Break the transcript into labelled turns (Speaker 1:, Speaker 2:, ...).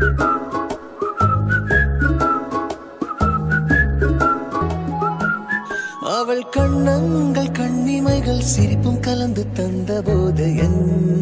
Speaker 1: அவள் கண்ணங்கள் கண்ணிமைகள் சிரிப்பும் கலந்து தந்த போது என்